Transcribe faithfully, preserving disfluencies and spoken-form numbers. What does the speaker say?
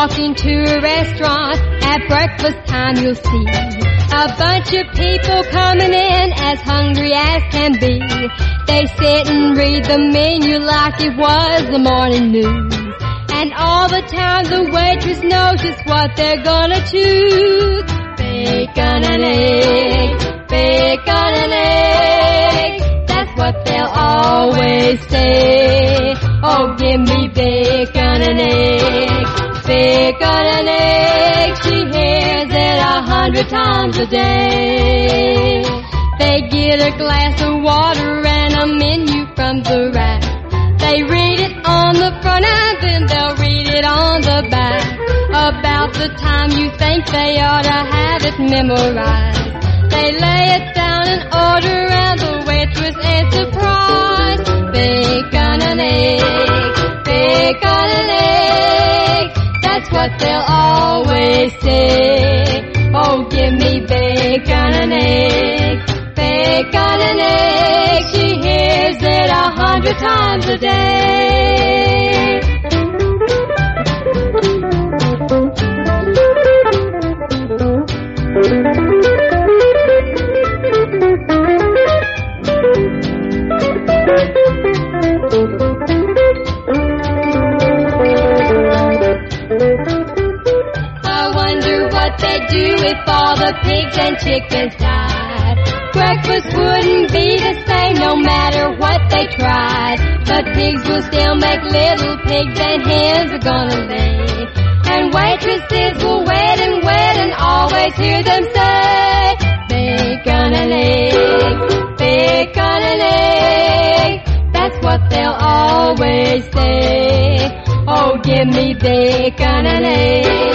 walk into a restaurant at breakfast time, you'll see a bunch of people coming in as hungry as can be. They sit and read the menu like it was the morning news. And all the time the waitress knows just what they're gonna choose. Bacon and eggs, bacon and eggs, that's what they'll always say. Oh, give me bacon and eggs, bacon and eggs. She hears it a hundred times a day. They get a glass of water and a menu from the rack. They read it on the front and then they'll read it on the back. About the time you think they ought to have it memorized, they lay it down and order and the waitress ain't surprised. Bacon and eggs, bacon and eggs, that's what they'll always say. Oh, give me bacon and eggs, bacon and eggs. She hears it a hundred times a day. I wonder what they'd do if all the pigs and chickens died. Breakfast wouldn't be the same no matter what they tried. But pigs will still make little pigs and hens are gonna lay. And waitresses will wait and wait and always hear them say, bacon and eggs, bacon and eggs, that's what they'll always say. Oh, give me bacon and eggs,